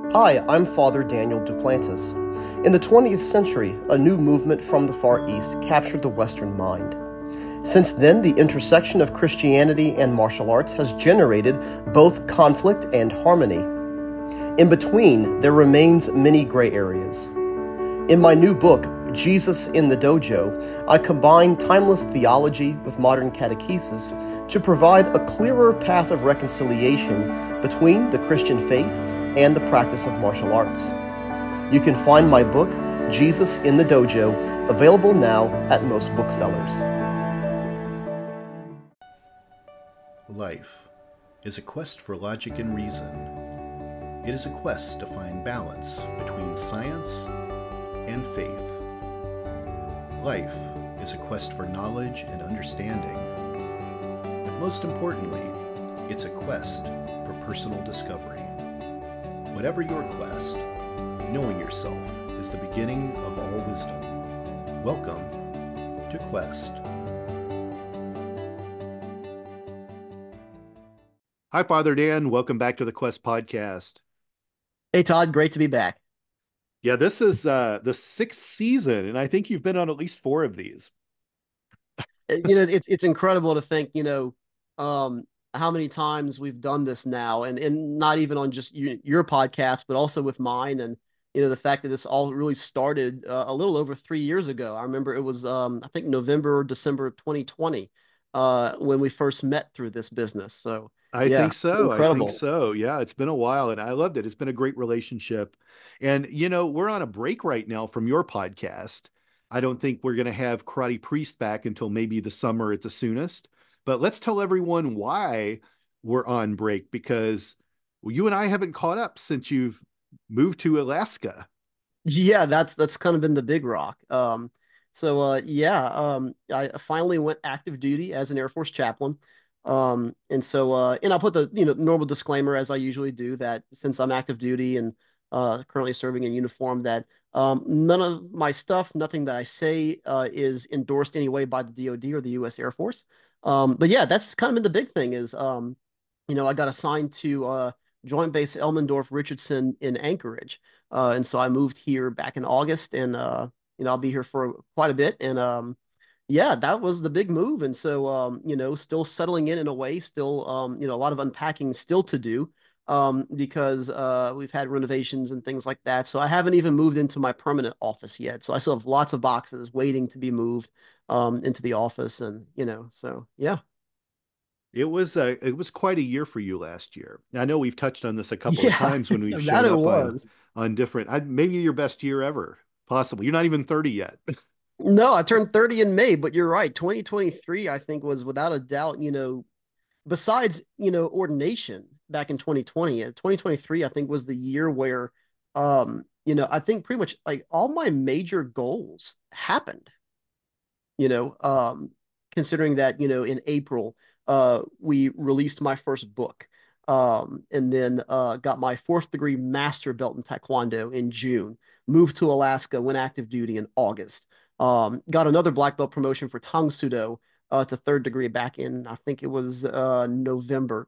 Hi, I'm Father Daniel Duplantis. In the 20th century, a new movement from the Far East captured the Western mind. Since then, the intersection of Christianity and martial arts has generated both conflict and harmony. In between, there remains many gray areas. In my new book, Jesus in the Dojo, I combine timeless theology with modern catechesis to provide a clearer path of reconciliation between the Christian faith and the practice of martial arts. You can find my book, Jesus in the Dojo, available now at most booksellers. Life is a quest for logic and reason. It is a quest to find balance between science and faith. Life is a quest for knowledge and understanding. But most importantly, it's a quest for personal discovery. Whatever your quest, knowing yourself is the beginning of all wisdom. Welcome to Quest. Hi, Father Dan. Welcome back to the Quest podcast. Hey Todd, great to be back. Yeah, this is the sixth season, and I think you've been on at least four of these. It's incredible to think, how many times we've done this now, and not even on just your podcast, but also with mine, and the fact that this all really started a little over 3 years ago. I remember it was I think November or December of 2020 when we first met through this business. So I yeah, think so. I think incredible. so. Yeah, it's been a while, and I loved it. It's been a great relationship. And, we're on a break right now from your podcast. I don't think we're going to have Karate Priest back until maybe the summer at the soonest. But let's tell everyone why we're on break, because you and I haven't caught up since you've moved to Alaska. Yeah, that's kind of been the big rock. I finally went active duty as an Air Force chaplain. And I'll put the normal disclaimer as I usually do that since I'm active duty and currently serving in uniform that none of my stuff, nothing that I say is endorsed anyway by the DoD or the U.S. Air Force. But yeah, that's kind of been the big thing is I got assigned to Joint Base Elmendorf Richardson in Anchorage. And so I moved here back in August, and I'll be here for quite a bit. And yeah, that was the big move. And so still settling in a way, still a lot of unpacking still to do because we've had renovations and things like that. So I haven't even moved into my permanent office yet. So I still have lots of boxes waiting to be moved into the office, and so yeah. It was quite a year for you last year. I know we've touched on this a couple of Yeah, times when we've that shown it up on was. different, maybe your best year ever, possibly. You're not even 30 yet. No, I turned 30 in May, but you're right. 2023, I think, was without a doubt, besides, ordination back in 2020, 2023, I think was the year where, I think pretty much like all my major goals happened, you know, um, considering that, in April, we released my first book, and then got my fourth degree master belt in Taekwondo in June, moved to Alaska, went active duty in August, got another black belt promotion for Tang Sudo to third degree back in, I think it was November,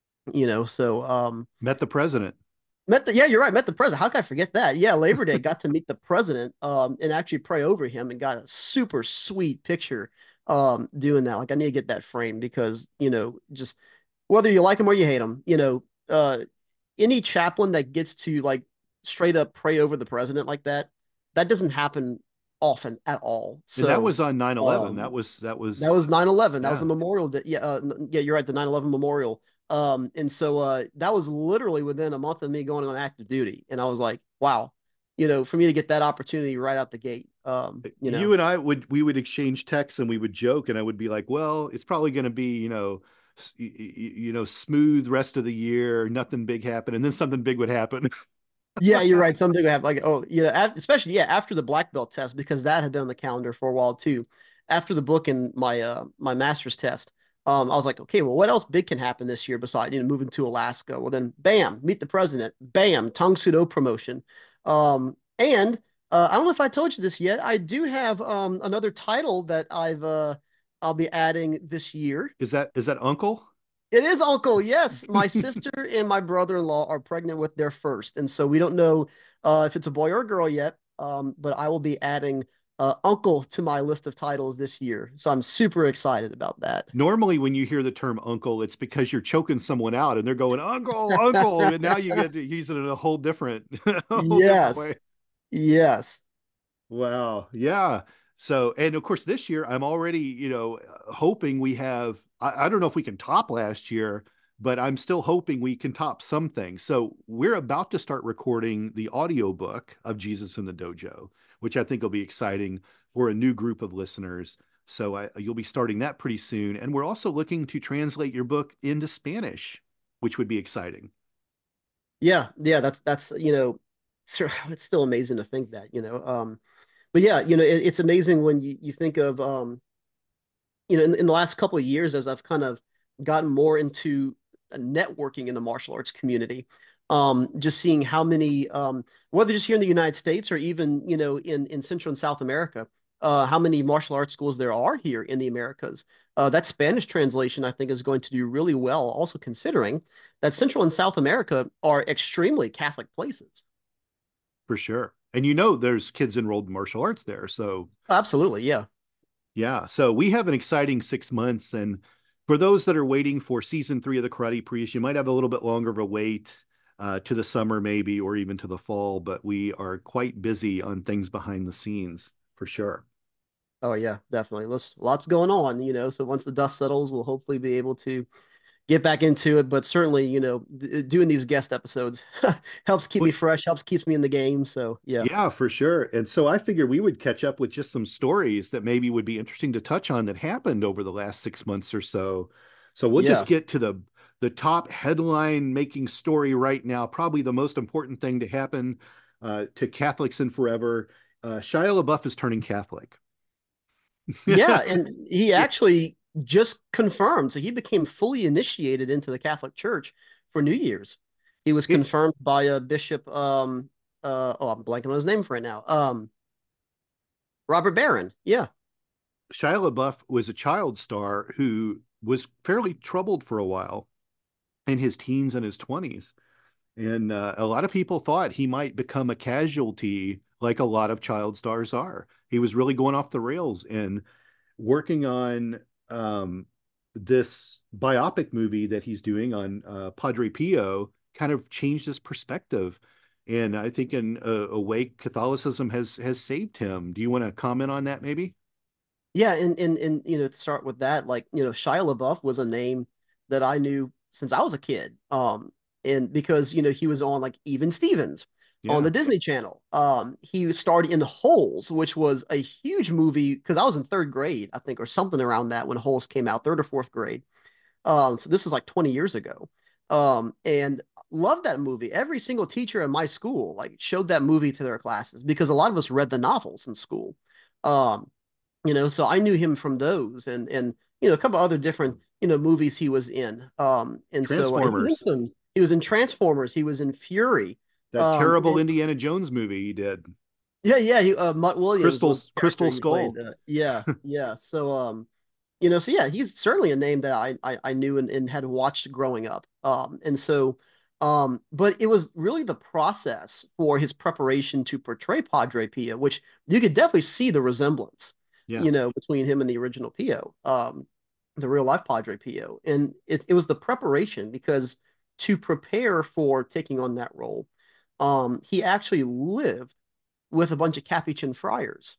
so Met the president. yeah, you're right. Met the president. How can I forget that? Yeah, Labor Day got to meet the president and actually pray over him and got a super sweet picture doing that. Like I need to get that frame because, just whether you like him or you hate him, any chaplain that gets to like straight up pray over the president like that, that doesn't happen often at all. And that So was on 9/11. That um was that that was was 9/11. That was a yeah. memorial day. Yeah, yeah, you're right, the 9/11 memorial. And so that was literally within a month of me going on active duty. And I was like, wow, for me to get that opportunity right out the gate. You and I would exchange texts and we would joke and I would be like, "Well, it's probably going to be, smooth rest of the year, nothing big happened." And then something big would happen. Yeah, you're right. Something would have like, oh, especially yeah, after the black belt test, because that had been on the calendar for a while too. After the book and my master's test, I was like, okay, well, what else big can happen this year besides moving to Alaska? Well, then, bam, meet the president. Bam, Tang Sudo promotion. And I don't know if I told you this yet. I do have another title that I'll be adding this year. Is that uncle? It is uncle. Yes, my sister and my brother-in-law are pregnant with their first, and so we don't know if it's a boy or a girl yet. But I will be adding uncle to my list of titles this year, so I'm super excited about that. Normally, when you hear the term uncle, it's because you're choking someone out and they're going, uncle, uncle. And now you get to use it in a whole different, a whole different way. Yes, yes. Wow. Yeah. So, and of course, this year I'm already, hoping we have, I don't know if we can top last year, but I'm still hoping we can top something. So we're about to start recording the audiobook of Jesus in the Dojo, which I think will be exciting for a new group of listeners. So you'll be starting that pretty soon. And we're also looking to translate your book into Spanish, which would be exciting. Yeah, yeah, that's it's still amazing to think that, but yeah, it's amazing when you think of in the last couple of years as I've kind of gotten more into networking in the martial arts community, just seeing how many, whether just here in the United States or even, in Central and South America, how many martial arts schools there are here in the Americas. That Spanish translation, I think, is going to do really well, also considering that Central and South America are extremely Catholic places. For sure. And there's kids enrolled in martial arts there. So Absolutely, yeah. yeah, so we have an exciting 6 months. And for those that are waiting for season 3 of the Karate Priest, you might have a little bit longer of a wait to the summer, maybe, or even to the fall. But we are quite busy on things behind the scenes for sure. Oh yeah, definitely. Lots going on, So once the dust settles, we'll hopefully be able to get back into it. But certainly, doing these guest episodes helps keep Well, me fresh, helps keeps me in the game. So yeah, yeah, for sure. And so I figured we would catch up with just some stories that maybe would be interesting to touch on that happened over the last 6 months or so. So we'll just yeah, get to the top headline making story right now. Probably the most important thing to happen to Catholics in forever. Shia LaBeouf is turning Catholic. yeah. And he Yeah. actually just confirmed, so he became fully initiated into the Catholic Church for New Year's. He was It, confirmed by a bishop. Oh, I'm blanking on his name right now. Robert Barron. Yeah. Shia LaBeouf was a child star who was fairly troubled for a while in his teens and his 20s. And a lot of people thought he might become a casualty like a lot of child stars are. He was really going off the rails and working on this biopic movie that he's doing on Padre Pio kind of changed his perspective. And I think in a way, Catholicism has saved him. Do you want to comment on that maybe? Yeah, and to start with that, like, Shia LaBeouf was a name that I knew since I was a kid. And because, he was on like Even Stevens on Yeah. the Disney Channel. He starred in Holes, which was a huge movie because I was in third grade, I think, or something around that when Holes came out, third or fourth grade. So this is like 20 years ago. And loved that movie. Every single teacher in my school like showed that movie to their classes because a lot of us read the novels in school. Um, so I knew him from those and a couple other different movies he was in. And so he was in Transformers, he was in Transformers, he was in Fury. that terrible And Indiana Jones movie he did. yeah, yeah, Mutt Williams was the character Crystal he played. Skull. Yeah, yeah. So so yeah, he's certainly a name that I knew and had watched growing up. And so but it was really the process for his preparation to portray Padre Pio, which you could definitely see the resemblance, Yeah. between him and the original Pio, the real life Padre Pio. And it was the preparation because to prepare for taking on that role, he actually lived with a bunch of Capuchin friars,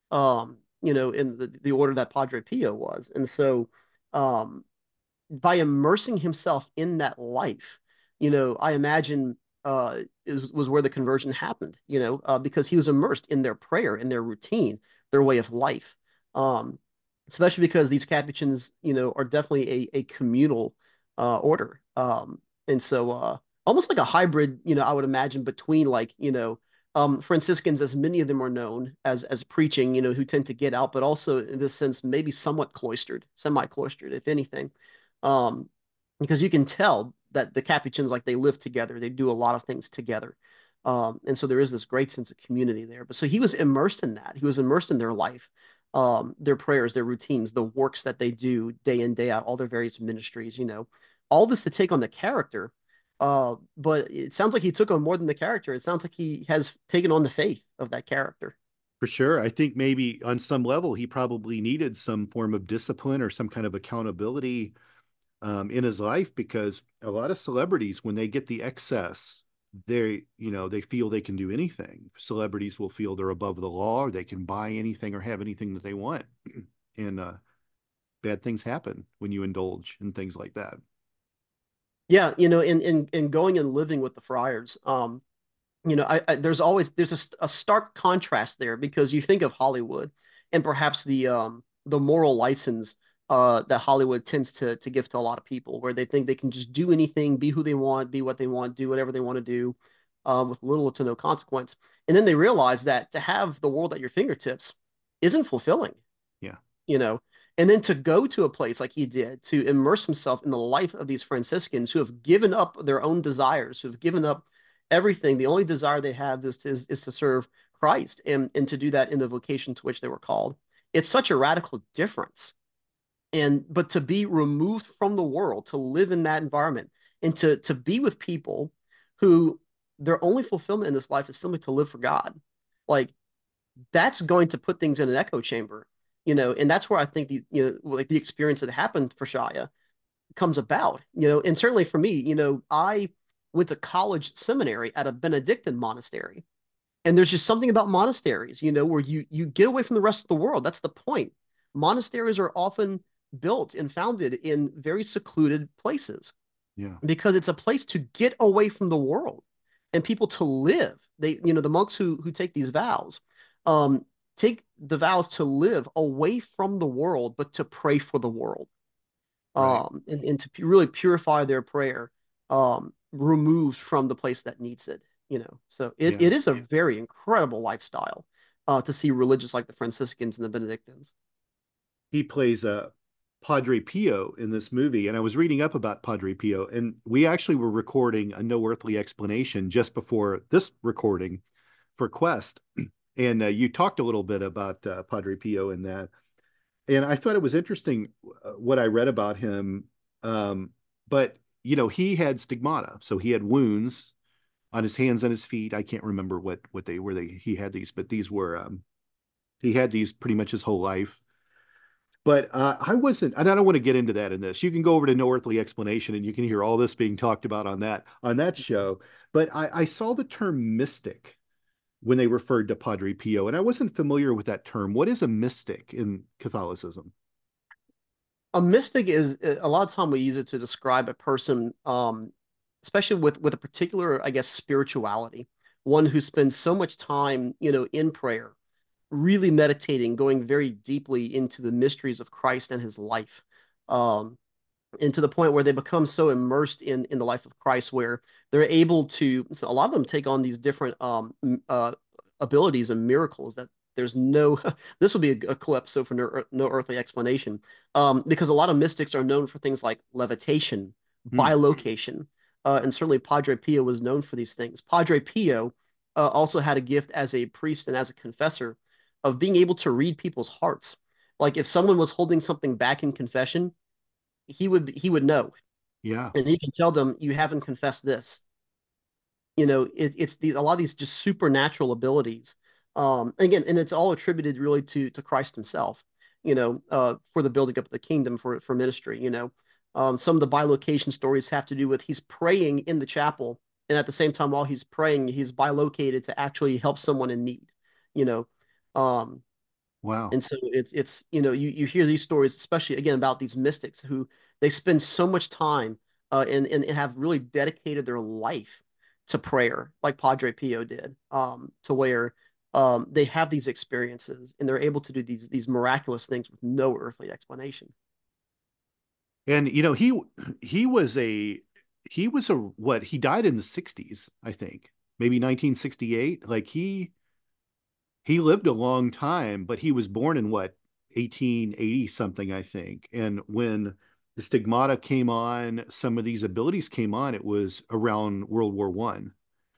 in the order that Padre Pio was. And so, um, by immersing himself in that life, I imagine was where the conversion happened, because he was immersed in their prayer, in their routine, their way of life. Um, Especially because these Capuchins, are definitely a communal order. And so almost like a hybrid, I would imagine between like, Franciscans, as many of them are known as preaching, who tend to get out, but also in this sense, maybe somewhat cloistered, semi-cloistered, if anything. Um, because you can tell that the Capuchins, like they live together, they do a lot of things together. And so there is this great sense of community there. But so he was immersed in that. He was immersed in their life, their prayers, their routines, the works that they do day in, day out, all their various ministries, all this to take on the character. But it sounds like he took on more than the character. It sounds like he has taken on the faith of that character. For sure. I think maybe on some level he probably needed some form of discipline or some kind of accountability in his life, because a lot of celebrities, when they get the excess, they feel they can do anything. Celebrities will feel they're above the law, or they can buy anything or have anything that they want. And bad things happen when you indulge in things like that. Yeah, in going and living with the Friars, there's a stark contrast there because you think of Hollywood and perhaps the moral license that Hollywood tends to give to a lot of people, where they think they can just do anything, be who they want, be what they want, do whatever they want to do, with little to no consequence. And then they realize that to have the world at your fingertips isn't fulfilling, Yeah. you know. And then to go to a place like he did, to immerse himself in the life of these Franciscans who have given up their own desires, who have given up everything. The only desire they have is to serve Christ, and to do that in the vocation to which they were called. It's such a radical difference. And but to be removed from the world, to live in that environment, and to be with people who their only fulfillment in this life is simply to live for God. Like, that's going to put things in an echo chamber, and that's where I think the experience that happened for Shia comes about, and certainly for me, I went to college seminary at a Benedictine monastery. And there's just something about monasteries, where you get away from the rest of the world. That's the point. Monasteries are often built and founded in very secluded places Yeah. because it's a place to get away from the world and people to live. The monks who take these vows, take the vows to live away from the world, but to pray for the world, Right. and to really purify their prayer, removed from the place that needs it. So Yeah. it is a very incredible lifestyle, to see religious like the Franciscans and the Benedictines. He plays Padre Pio in this movie, and I was reading up about Padre Pio, and we actually were recording a No Earthly Explanation just before this recording for Quest, and you talked a little bit about Padre Pio in that, and I thought it was interesting what I read about him. Um, but he had stigmata, so he had wounds on his hands and his feet. I can't remember what they were. He had these, but these were he had these pretty much his whole life. But I wasn't, and I don't want to get into that in this. You can go over to No Earthly Explanation, and you can hear all this being talked about on that show. But I saw the term mystic when they referred to Padre Pio, and I wasn't familiar with that term. What is a mystic in Catholicism? A mystic is, a lot of time we use it to describe a person, especially with a particular, I guess, spirituality, one who spends so much time, in prayer, really meditating, going very deeply into the mysteries of Christ and his life, um, and to the point where they become so immersed in the life of Christ, where they're able to, so a lot of them take on these different abilities and miracles that there's no, this will be a cool episode for no earthly explanation, because a lot of mystics are known for things like levitation, Hmm. bilocation, and certainly Padre Pio was known for these things. Padre Pio also had a gift as a priest and as a confessor of being able to read people's hearts. Like if someone was holding something back in confession, he would know, Yeah. and he can tell them, you haven't confessed this. It's a lot of these just supernatural abilities. Again, and it's all attributed really to Christ himself, for the building up of the kingdom, for ministry. Some of the bilocation stories have to do with he's praying in the chapel, and at the same time while he's praying, he's bilocated to actually help someone in need. You know, um, Wow. and so it's you hear these stories, especially again about these mystics who they spend so much time, and have really dedicated their life to prayer, like Padre Pio did, to where they have these experiences and they're able to do these miraculous things with no earthly explanation. And he was a what, he died in the 60s, I think. Maybe 1968. Like he lived a long time, but he was born in what, 1880 something, I think. And when the stigmata came on, some of these abilities came on, it was around World War One.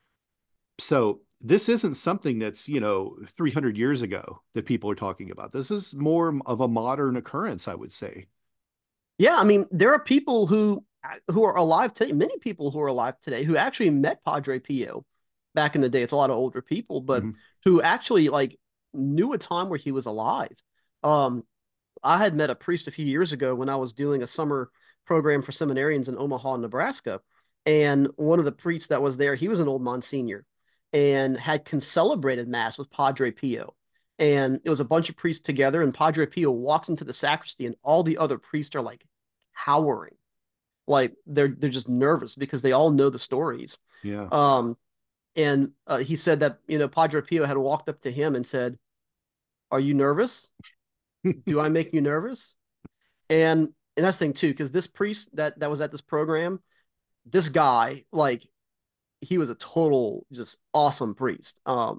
So this isn't something that's, 300 years ago that people are talking about. This is more of a modern occurrence, I would say. Yeah, I mean, there are people who who are alive today, many people who are alive today who actually met Padre Pio back in the day. It's a lot of older people, but Mhm. who actually like knew a time where he was alive. Um, I had met a priest a few years ago when I was doing a summer program for seminarians in Omaha, Nebraska. And one of the priests that was there, he was an old Monsignor and had concelebrated Mass with Padre Pio. And it was a bunch of priests together, and Padre Pio walks into the sacristy, and all the other priests are like cowering, like they're just nervous because they all know the stories. Yeah. Um, and he said that Padre Pio had walked up to him and said, "Are you nervous? Do I make you nervous?" And that's the thing too, because this priest that was at this program, this guy, like he was a total just awesome priest.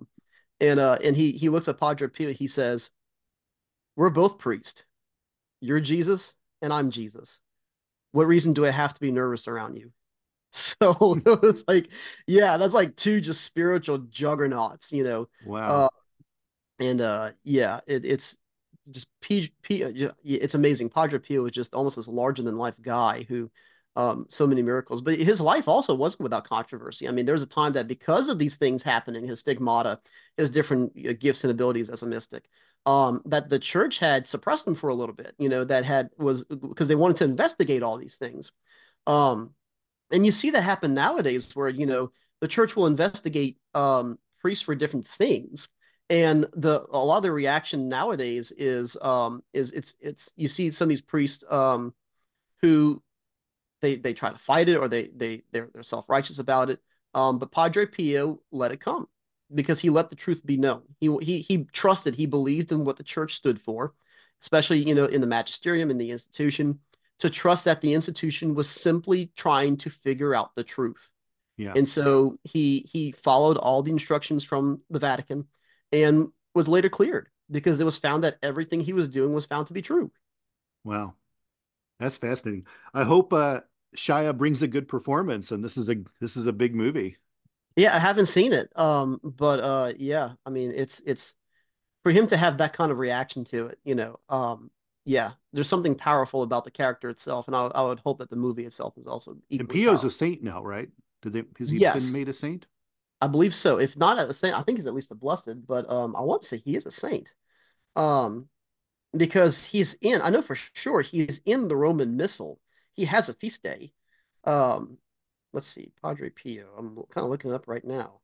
And he looks at Padre Pio, he says, "We're both priests. You're Jesus and I'm Jesus. What reason do I have to be nervous around you?" So it's like, yeah, that's like two just spiritual juggernauts, you know. Wow. Uh, and yeah, it's just it's amazing. Padre Pio is just almost this larger than life guy who so many miracles. But his life also wasn't without controversy. I mean, there's a time that because of these things happening, his stigmata, his different gifts and abilities as a mystic, that the church had suppressed him for a little bit, that had was because they wanted to investigate all these things. Um, and you see that happen nowadays where, the church will investigate priests for different things. And a lot of the reaction nowadays is it's you see some of these priests who they try to fight it, or they're self-righteous about it. But Padre Pio let it come because he let the truth be known. He trusted, he believed in what the church stood for, especially in the magisterium, in the institution, to trust that the institution was simply trying to figure out the truth. Yeah. And so he followed all the instructions from the Vatican and was later cleared because it was found that everything he was doing was found to be true. Wow. That's fascinating. I hope Shia brings a good performance, and this is a big movie. Yeah, I haven't seen it. But yeah, I mean it's for him to have that kind of reaction to it, yeah, there's something powerful about the character itself, and I would hope that the movie itself is also And equally Pio's a powerful. saint now, right? Has he been Yes, made a saint? I believe so. If not at the saint, I think he's at least a blessed, but I want to say he is a saint. Um, because I know for sure he's in the Roman Missal. He has a feast day. Um, let's see, Padre Pio. I'm kind of looking it up right now.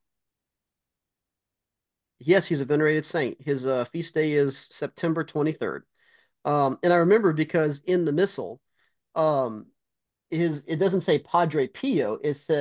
Yes, he's a venerated saint. His feast day is September 23rd. And I remember because in the Missal, um, it doesn't say Padre Pio.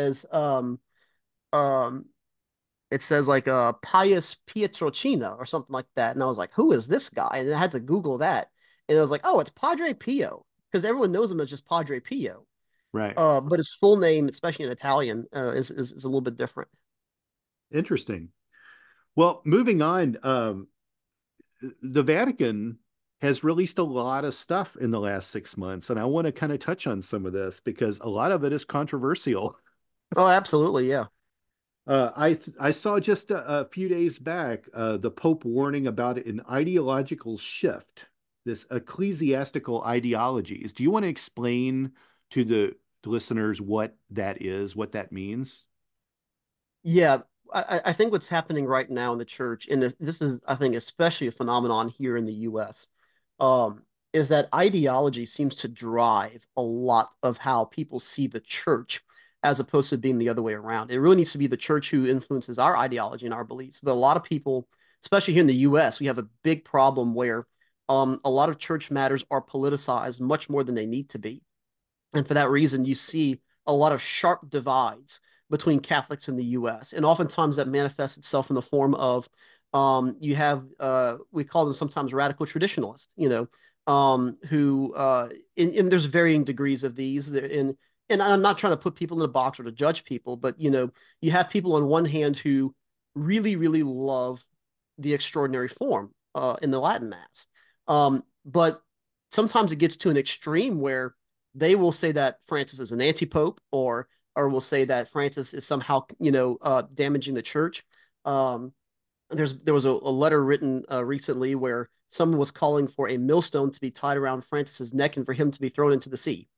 Um, it says like Pius Pietrocina or something like that. And I was like, who is this guy? And I had to Google that. And I was like, oh, it's Padre Pio. Because everyone knows him as just Padre Pio. Right. But his full name, especially in Italian, is a little bit different. Interesting. Well, moving on, the Vatican has released a lot of stuff in the last 6 months, and I want to kind of touch on some of this because a lot of it is controversial. Oh, absolutely, yeah. I saw just a few days back the Pope warning about an ideological shift, this ecclesiastical ideologies. Do you want to explain to the listeners what that is, what that means? Yeah, I think what's happening right now in the church, and this is, I think, especially a phenomenon here in the U.S., um, is that ideology seems to drive a lot of how people see the church, as opposed to being the other way around. It really needs to be the church who influences our ideology and our beliefs. But a lot of people, especially here in the U.S., we have a big problem where a lot of church matters are politicized much more than they need to be. And for that reason, you see a lot of sharp divides between Catholics in the US. And oftentimes that manifests itself in the form of you have, we call them sometimes radical traditionalists, who, and there's varying degrees of these. And I'm not trying to put people in a box or to judge people, but, you have people on one hand who really, really love the extraordinary form in the Latin Mass. But sometimes it gets to an extreme where they will say that Francis is an anti-pope, or will say that Francis is somehow damaging the church. Um, there was a letter written recently where someone was calling for a millstone to be tied around Francis's neck and for him to be thrown into the sea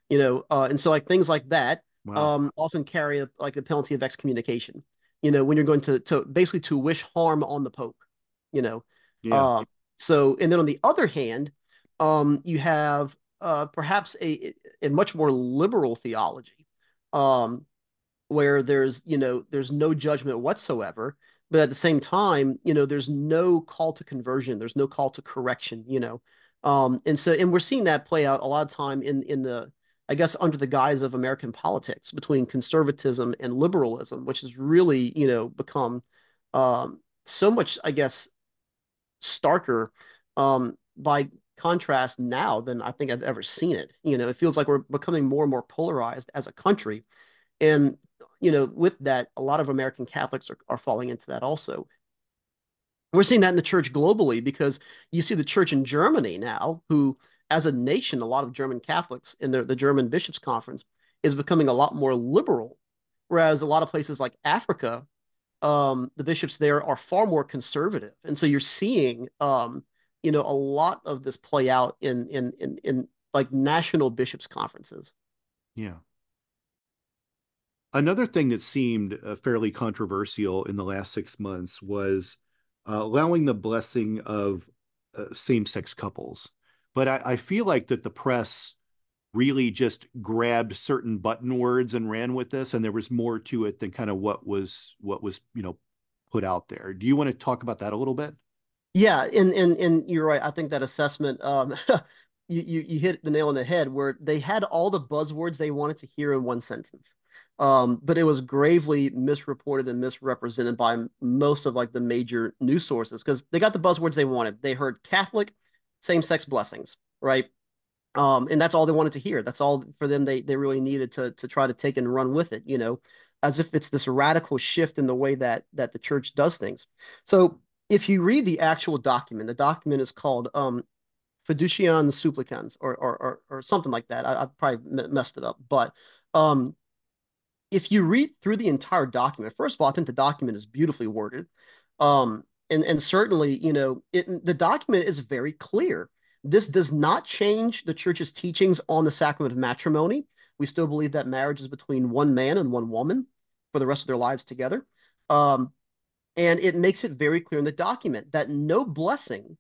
And so like things like that Wow. often carry like the penalty of excommunication. When you're going to basically to wish harm on the Pope. You know, Yeah. um, so and then on the other hand, you have perhaps a much more liberal theology, um, where there's no judgment whatsoever, but at the same time, there's no call to conversion, there's no call to correction. And we're seeing that play out a lot of time in the, I guess, under the guise of American politics between conservatism and liberalism, which has really become so much, I guess, starker by contrast now than I think I've ever seen it. It feels like we're becoming more and more polarized as a country. And, with that, a lot of American Catholics are falling into that also. We're seeing that in the church globally because you see the church in Germany now, who, as a nation, a lot of German Catholics in the German Bishops' Conference is becoming a lot more liberal. Whereas a lot of places like Africa, the bishops there are far more conservative. And so you're seeing, a lot of this play out in like national bishops' conferences. Yeah. Another thing that seemed fairly controversial in the last 6 months was allowing the blessing of same-sex couples. But I feel like that the press really just grabbed certain button words and ran with this, and there was more to it than kind of what was put out there. Do you want to talk about that a little bit? Yeah, and you're right. I think that assessment, you hit the nail on the head where they had all the buzzwords they wanted to hear in one sentence. But it was gravely misreported and misrepresented by most of like the major news sources because they got the buzzwords they wanted. They heard Catholic, same-sex blessings, right? And that's all they wanted to hear. That's all for them they really needed to try to take and run with it, as if it's this radical shift in the way that the church does things. So if you read the actual document, the document is called Fiducian Supplicans or something like that. I probably messed it up, but um, if you read through the entire document, first of all, I think the document is beautifully worded. And certainly, the document is very clear. This does not change the church's teachings on the sacrament of matrimony. We still believe that marriage is between one man and one woman for the rest of their lives together. Um, and it makes it very clear in the document that no blessing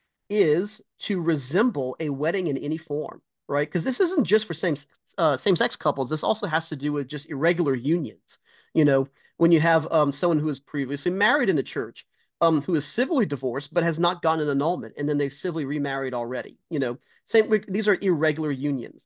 is to resemble a wedding in any form, right? Because this isn't just for same-sex couples. This also has to do with just irregular unions. When you have someone who is previously married in the church, who is civilly divorced but has not gotten an annulment, and then they've civilly remarried already. Same. These are irregular unions.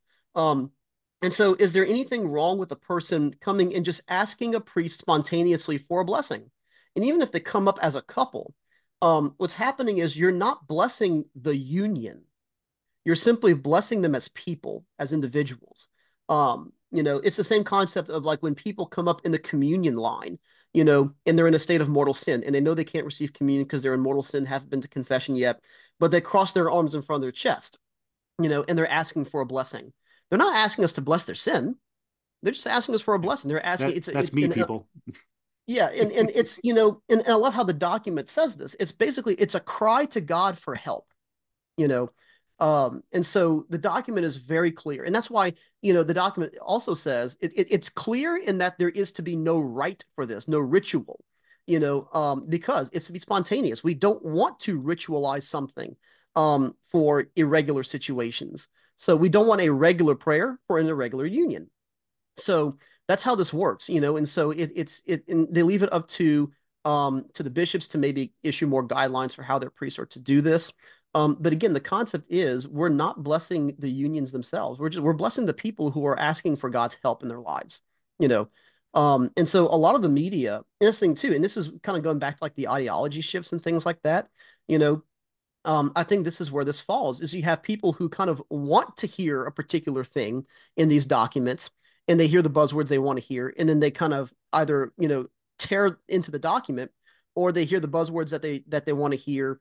And so, is there anything wrong with a person coming and just asking a priest spontaneously for a blessing? And even if they come up as a couple, what's happening is you're not blessing the union. You're simply blessing them as people, as individuals. It's the same concept of like when people come up in the communion line, and they're in a state of mortal sin, and they know they can't receive communion because they're in mortal sin, haven't been to confession yet, but they cross their arms in front of their chest, and they're asking for a blessing. They're not asking us to bless their sin. They're just asking us for a blessing. They're asking That's me, people. yeah, and it's and I love how the document says this. It's a cry to God for help, you know. And so the document is very clear, and that's why the document also says it's clear in that there is to be no rite for this, no ritual, because it's to be spontaneous. We don't want to ritualize something for irregular situations. So we don't want a regular prayer for an irregular union. So that's how this works, and so and they leave it up to the bishops to maybe issue more guidelines for how their priests are to do this. But again, the concept is we're not blessing the unions themselves. We're blessing the people who are asking for God's help in their lives, you know. And so a lot of the media, and this thing too, and this is kind of going back to like the ideology shifts and things like that, you know, I think this is where this falls is you have people who kind of want to hear a particular thing in these documents and they hear the buzzwords they want to hear and then they kind of either tear into the document or they hear the buzzwords that they want to hear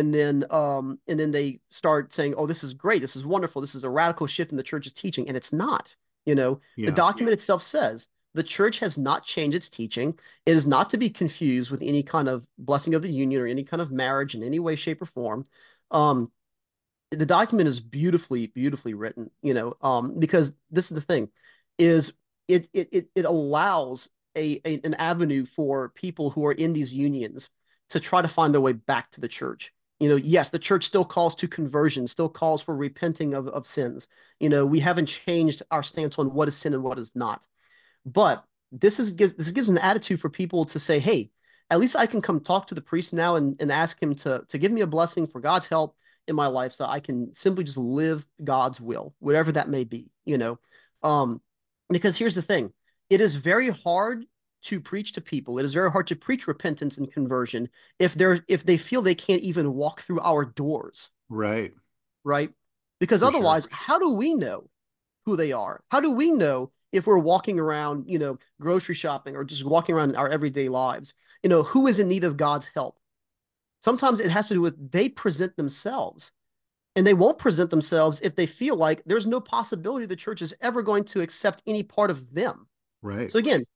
and then they start saying, oh, this is great, this is wonderful, this is a radical shift in the church's teaching, and it's not. The Yeah. document itself says the church has not changed its teaching. It is not to be confused with any kind of blessing of the union or any kind of marriage in any way, shape, or form. Um, The document is beautifully, beautifully written, because this is the thing, is it allows an avenue for people who are in these unions to try to find their way back to the church. Yes, the church still calls to conversion, still calls for repenting of sins. We haven't changed our stance on what is sin and what is not. But this gives an attitude for people to say, hey, at least I can come talk to the priest now and ask him to give me a blessing for God's help in my life so I can simply just live God's will, whatever that may be. Um, because here's the thing, it is very hard to preach to people. It is very hard to preach repentance and conversion if they feel they can't even walk through our doors, Right. right? Because For sure. otherwise, how do we know who they are? How do we know if we're walking around, grocery shopping or just walking around our everyday lives, who is in need of God's help? Sometimes it has to do with they present themselves, and they won't present themselves if they feel like there's no possibility the church is ever going to accept any part of them. Right. So again,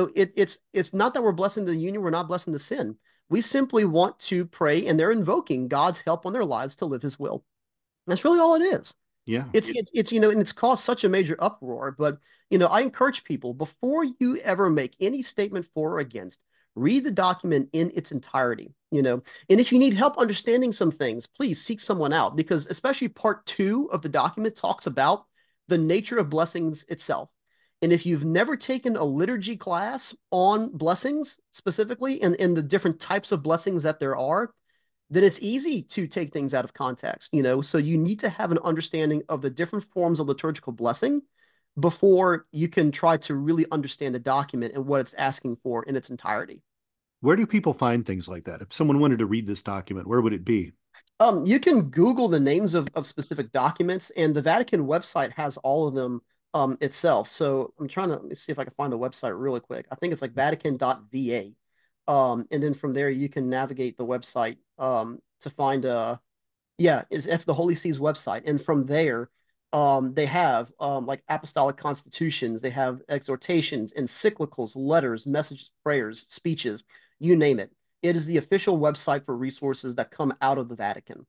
it's not that we're blessing the union, we're not blessing the sin. We simply want to pray, and they're invoking God's help on their lives to live His will. That's really all it is. Yeah. It's and it's caused such a major uproar. But I encourage people, before you ever make any statement for or against, read the document in its entirety. And if you need help understanding some things, please seek someone out, because especially part 2 of the document talks about the nature of blessings itself. And if you've never taken a liturgy class on blessings specifically, and the different types of blessings that there are, then it's easy to take things out of context. So you need to have an understanding of the different forms of liturgical blessing before you can try to really understand the document and what it's asking for in its entirety. Where do people find things like that? If someone wanted to read this document, where would it be? You can Google the names of specific documents, and the Vatican website has all of them itself. So let me see if I can find the website really quick. I think it's like Vatican.va. And then from there you can navigate the website to find yeah, that's the Holy See's website. And from there, they have like apostolic constitutions, they have exhortations, encyclicals, letters, messages, prayers, speeches, you name it. It is the official website for resources that come out of the Vatican.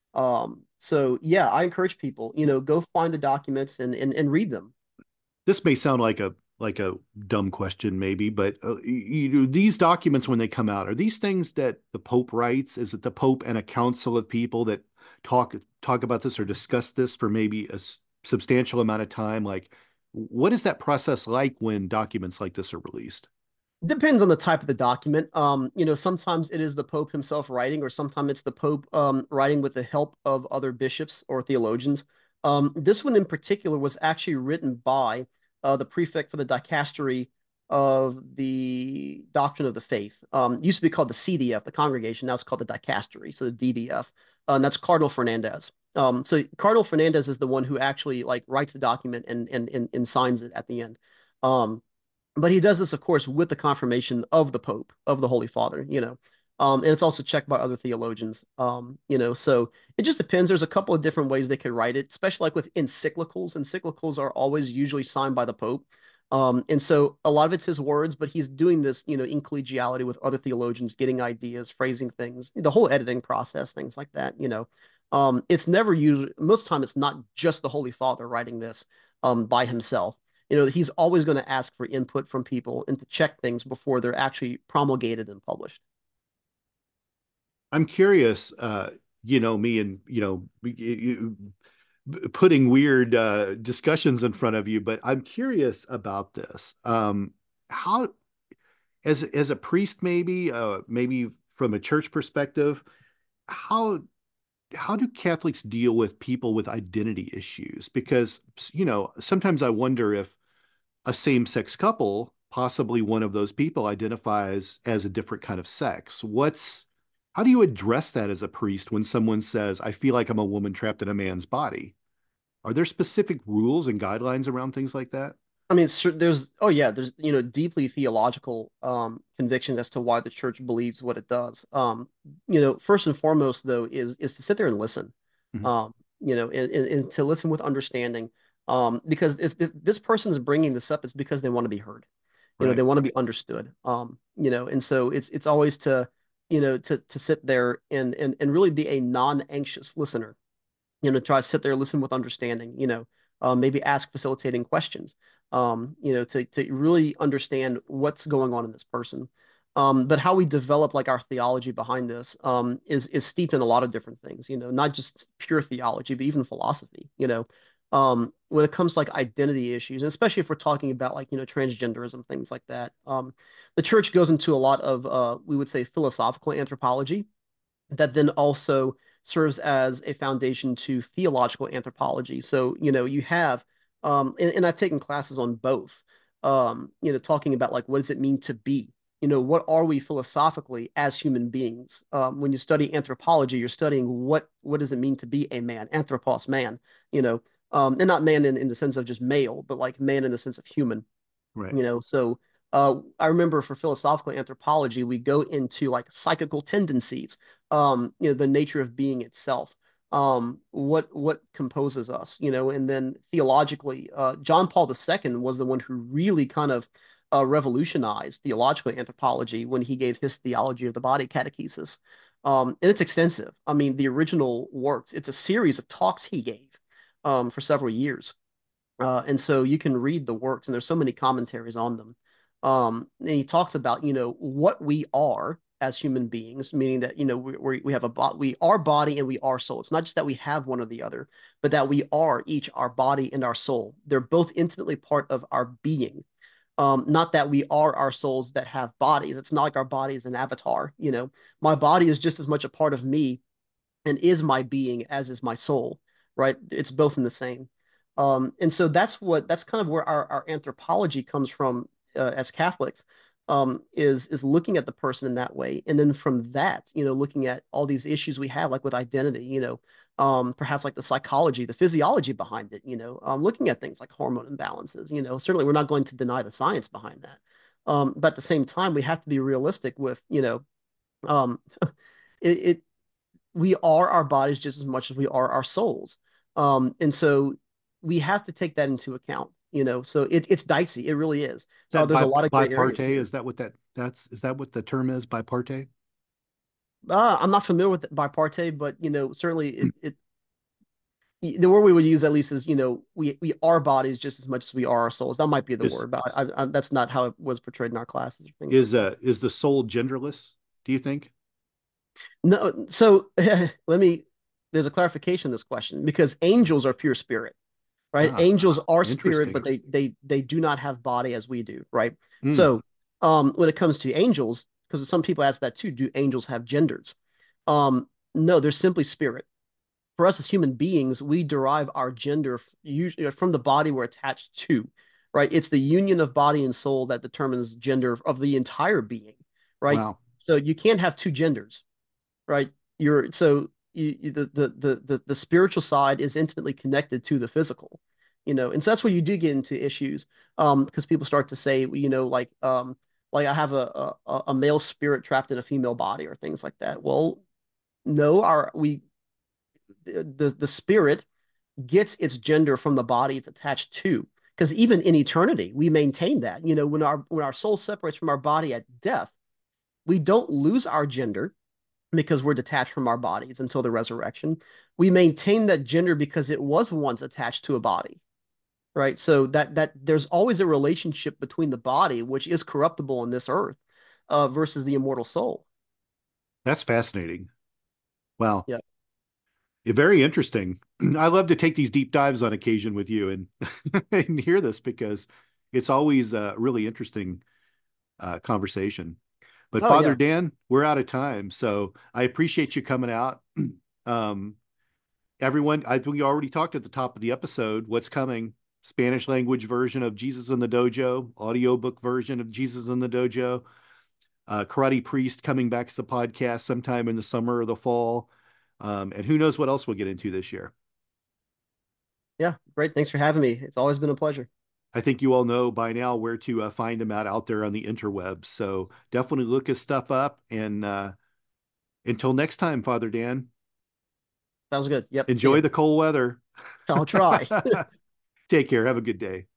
So yeah, I encourage people, go find the documents and read them. This may sound like a dumb question, maybe, but these documents when they come out, are these things that the Pope writes? Is it the Pope and a council of people that talk about this or discuss this for maybe a substantial amount of time? Like, what is that process like when documents like this are released? Depends on the type of the document. Sometimes it is the Pope himself writing, or sometimes it's the Pope writing with the help of other bishops or theologians. This one in particular was actually written by the prefect for the dicastery of the doctrine of the faith. Used to be called the CDF, the congregation. Now it's called the dicastery, so the DDF. And that's Cardinal Fernandez. So Cardinal Fernandez is the one who actually like writes the document and signs it at the end. But he does this, of course, with the confirmation of the Pope, of the Holy Father. And it's also checked by other theologians. So it just depends. There's a couple of different ways they could write it, especially like with encyclicals. Encyclicals are always usually signed by the Pope. And so a lot of it's his words, but he's doing this, in collegiality with other theologians, getting ideas, phrasing things, the whole editing process, things like that. It's never usually, most of the time, it's not just the Holy Father writing this by himself. He's always going to ask for input from people and to check things before they're actually promulgated and published. I'm curious, me and, putting weird discussions in front of you, but I'm curious about this. How, as a priest, maybe from a church perspective, how how do Catholics deal with people with identity issues? Because, sometimes I wonder if a same-sex couple, possibly one of those people identifies as a different kind of sex. How do you address that as a priest when someone says, I feel like I'm a woman trapped in a man's body? Are there specific rules and guidelines around things like that? I mean, there's deeply theological conviction as to why the church believes what it does. First and foremost though is to sit there and listen. Mhm. And to listen with understanding. Because if this person is bringing this up, it's because they want to be heard. They Right. want to be understood. And so it's always to sit there and really be a non-anxious listener. try to sit there, listen with understanding, maybe ask facilitating questions, to really understand what's going on in this person. But how we develop like our theology behind this is steeped in a lot of different things, not just pure theology, but even philosophy, when it comes to like identity issues, and especially if we're talking about like, transgenderism, things like that. The church goes into a lot of, we would say, philosophical anthropology that then also serves as a foundation to theological anthropology. So, you have, and I've taken classes on both, talking about like, what does it mean to be? What are we philosophically as human beings? When you study anthropology, you're studying what does it mean to be a man, anthropos, man, and not man in the sense of just male, but like man in the sense of human. Right. So I remember for philosophical anthropology, we go into like psychical tendencies, the nature of being itself, what composes us, and then theologically, John Paul II was the one who really kind of revolutionized theological anthropology when he gave his Theology of the Body catechesis. And it's extensive. I mean, the original works, it's a series of talks he gave for several years. And so you can read the works, and there's so many commentaries on them. And he talks about, what we are as human beings, meaning that, we have we are body and we are soul. It's not just that we have one or the other, but that we are each our body and our soul. They're both intimately part of our being. Not that we are our souls that have bodies. It's not like our body is an avatar. My body is just as much a part of me and is my being as is my soul, right? It's both in the same. And so that's kind of where our anthropology comes from as Catholics, is looking at the person in that way, and then from that, looking at all these issues we have, like with identity, perhaps like the psychology, the physiology behind it, looking at things like hormone imbalances. Certainly we're not going to deny the science behind that, but at the same time, we have to be realistic with, um, it we are our bodies just as much as we are our souls. And so we have to take that into account, so it's dicey. It really is. Is that There's a lot of gray biparte? areas here. Is that what is that what the term is, biparte? I'm not familiar with bipartite, but certainly the word we would use at least is, we are bodies just as much as we are our souls. That might be the Is word, but that's not how it was portrayed in our classes or things like that. is the soul genderless, do you think? No, so there's a clarification to this question, because angels are pure spirit, right? Ah, Angels are spirit, interesting. but they do not have body as we do, right? Hmm. So, when it comes to angels, because some people ask that too, do angels have genders? No, they're simply spirit. For us as human beings, we derive our gender usually from the body we're attached to, right? It's the union of body and soul that determines gender of the entire being, right? Wow. So you can't have two genders, right? The spiritual side is intimately connected to the physical, and so that's where you do get into issues, because people start to say, like I have a male spirit trapped in a female body or things like that. Well, no, the spirit gets its gender from the body it's attached to. Because even in eternity, we maintain that. When our soul separates from our body at death, we don't lose our gender because we're detached from our bodies until the resurrection. We maintain that gender because it was once attached to a body, right? So that there's always a relationship between the body, which is corruptible in this earth, versus the immortal soul. That's fascinating. Wow. Yeah. Very interesting. I love to take these deep dives on occasion with you and and hear this because it's always a really interesting conversation. But Oh Father yeah. Dan, we're out of time, so I appreciate you coming out. Um, everyone, I think we already talked at the top of the episode what's coming. Spanish language version of Jesus in the Dojo, audiobook version of Jesus in the Dojo, Karate Priest coming back as a podcast sometime in the summer or the fall. And who knows what else we'll get into this year. Yeah. Great. Thanks for having me. It's always been a pleasure. I think you all know by now where to find him out there on the interwebs. So definitely look his stuff up. And until next time, Father Dan, Sounds good. Yep. See enjoy ya. the cold weather. I'll try. Take care. Have a good day.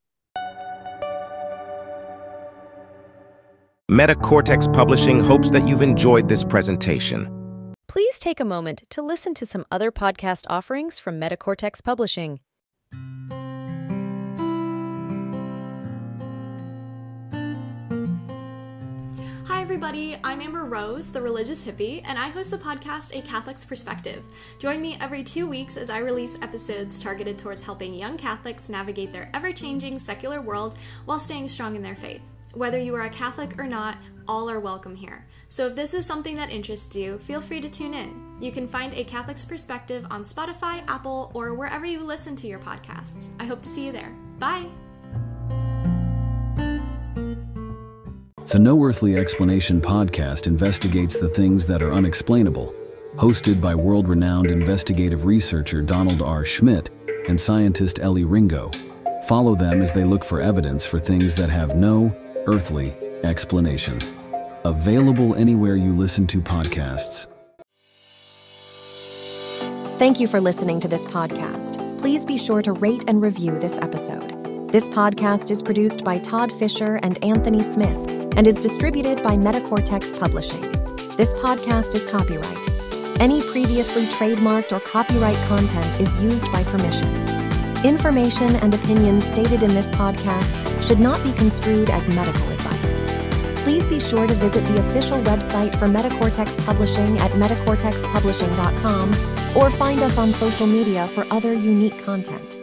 MetaCortex Publishing hopes that you've enjoyed this presentation. please take a moment to listen to some other podcast offerings from Metacortex Publishing. Hi everybody, I'm Amber Rose, the religious hippie, and I host the podcast A Catholic's Perspective. Join me every 2 weeks as I release episodes targeted towards helping young Catholics navigate their ever-changing secular world while staying strong in their faith. Whether you are a Catholic or not, all are welcome here. So if this is something that interests you, feel free to tune in. You can find A Catholic's Perspective on Spotify, Apple, or wherever you listen to your podcasts. I hope to see you there. Bye! The No Earthly Explanation podcast investigates the things that are unexplainable. Hosted by world-renowned investigative researcher Donald R. Schmidt and scientist Ellie Ringo. Follow them as they look for evidence for things that have no earthly explanation. Available anywhere you listen to podcasts. Thank you for listening to this podcast. Please be sure to rate and review this episode. This podcast is produced by Todd Fisher and Anthony Smith and is distributed by Metacortex Publishing. This podcast is copyright. Any previously trademarked or copyright content is used by permission. Information and opinions stated in this podcast should not be construed as medical advice. Please be sure to visit the official website for Metacortex Publishing at metacortexpublishing.com or find us on social media for other unique content.